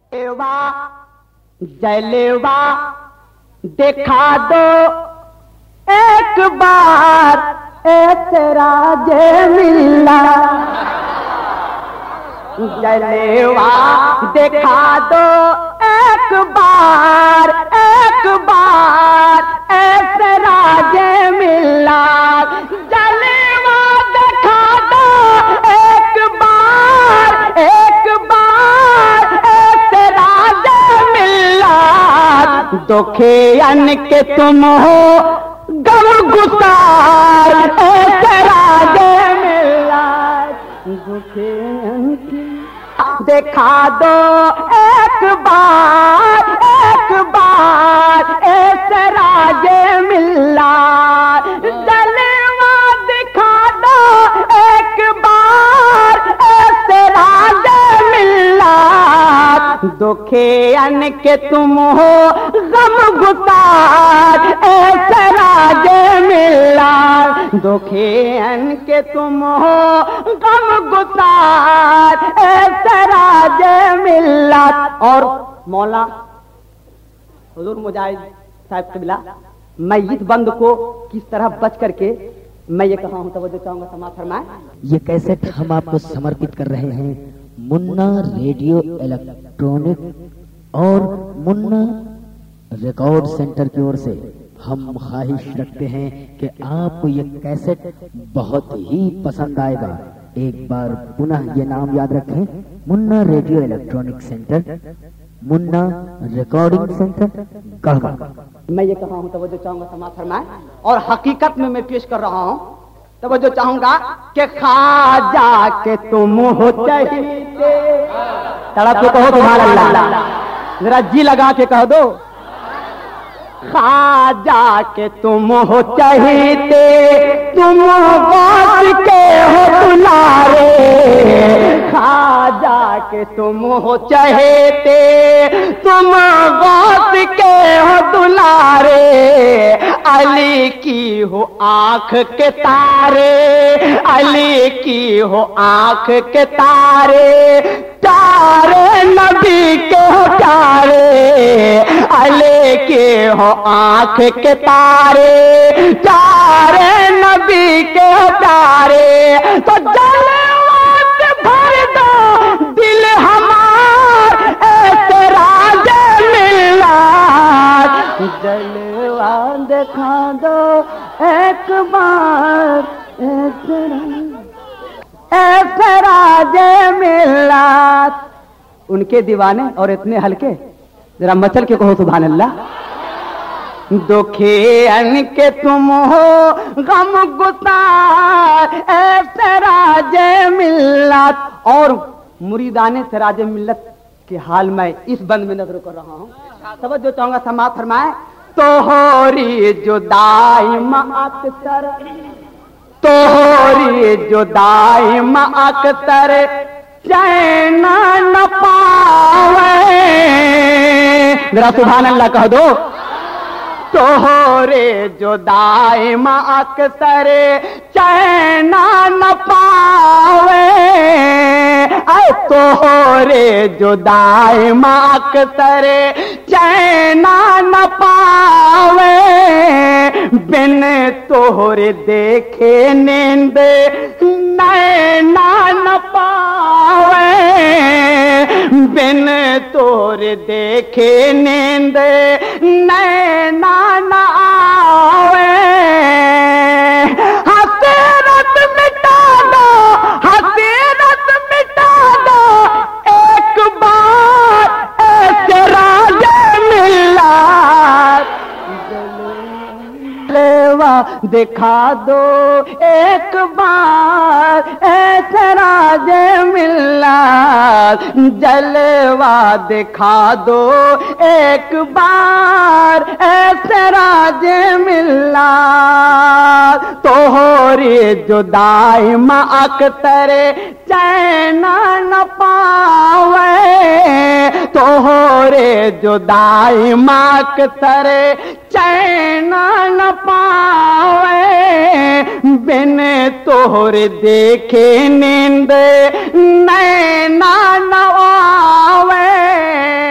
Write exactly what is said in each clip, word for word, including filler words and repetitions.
जलवा दिखा दो एक बार ऐतराज मिल्ला, जलवा दिखा दो एक बार एक बार ऐतराज मिल्ला, जलवा दिखा दो एक बार एक बार ऐतराज मिल्ला, दुखे अन के तुम हो गम गुसार ऐतराज मिल्ला, दुखे अन के दिखा दो एक बार एक बार ऐतराज मिल्ला, जलवा दिखा दो एक बार ऐतराज मिल्ला, दुखे अन के तुम हो गम गुसार ऐतराज मिल्ला, दुखे अन के तुम हो गम गुसार ऐतराज मिल्ला। और मौला हुजूर मुजाहिद साहब कबिला, मैं इस बंद को किस तरह बच करके मैं ये कहा हूं, तवज्जो चाहूंगा समाज फरमाए। ये कैसेट हम आपको समर्पित कर रहे हैं मुन्ना रेडियो इलेक्ट्रॉनिक और मुन्ना रिकॉर्ड सेंटर की ओर से। हम ख्वाहिश रखते हैं कि आपको ये कैसेट बहुत ही पसंद आएगा। एक बार पुनः ये नाम याद रखें, Munna radio electronic centre, Munna recording centre Garhwa. मैं ये कहा हूं, तवज्जो चाहूंगा समाज फरमाए। और हकीकत में मैं पेश कर रहा हूं, तवज्जो चाहूंगा कि खाजा के तुम हो चहीते, तड़प के कहो तुम्हारा अल्लाह, जरा जी लगा के कह दो, खाजा के तुम हो चहीते, तुम बात के हो दुलारे, खाजा के तुम हो चहेते, तुम बात के हो दुलारे, अली की हो आंख के तारे, अली की हो आंख के तारे, तारे नबी के हो प्यारे, अली के हो आंख के तारे, तारे नबी के हो प्यारे, तो जलवात भर दो दिल हमार ऐतराज मिल्ला, जलवा दिखा दो एक बार ऐतराज मिल्ला। उनके दीवाने और इतने हल्के, जरा मचल के कहो सुभान अल्लाह। दुखे अन के तुम हो गम गुसार ऐतराज मिल्लत। और मुरीदाने सिराज मिल्लत के हाल में इस बंद में नजर कर रहा हूँ, तवज्जो चाहूंगा समाज फरमाए। तोहरी जुदाई में अक्सर, तोहरी जुदाई में अक्सर चैन न पावे, जरा सुभान अल्लाह कह दो। तोहरे जुदाई में अक्सर चैन न पावे, ऐ तोहरे जुदाई में अक्सर चैन न पावे, बिन तोहरे देखे नींद नैना न पावे, बिन तोहरे देखे नींद नैना न आवे, हसरत मिटा दो, हसरत मिटा दो एक बार ऐतराज मिल्ला, जलवा दिखा दो एक बार ऐतराज मिल्ला, जलवा दिखा दो एक बार ऐतराज मिल्ला, तोहरी जुदाई में अक्सर चैन न पावे, तोहरे जुदाई में अक्सर चैन न पावे, बिन तोहरे देखे नींद नैना न आवे,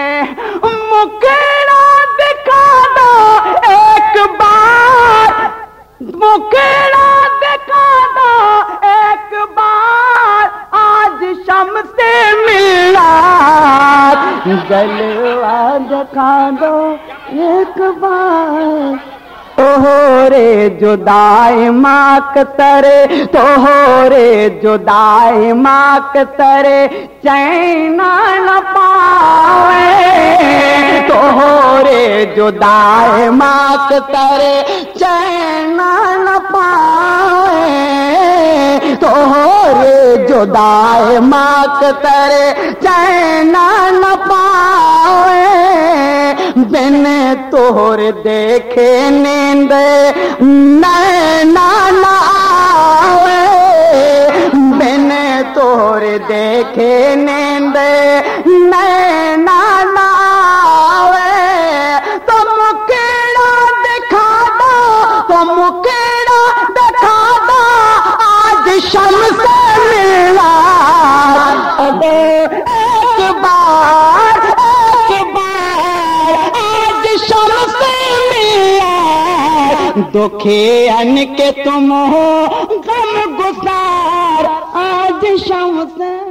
जलवा दिखा दो एक बार तो हो रे जुदाई माक तरे तो हो रे जुदाई माक तरे चैन न पावे तो हो रे जुदाई माक तरे चैन न पावे तो हो रे जुदाई माक तरे चैन न पावे बिन तोहर देखे नींद नैना न आवे बिन तोहर देखे नींद नैना न आवे तुम केड़ा दिखा दो तुम केड़ा दिखा दो आज शम्स मिला अबे एक बार दुखे अन के तुम हो गम गुसार आज शम्स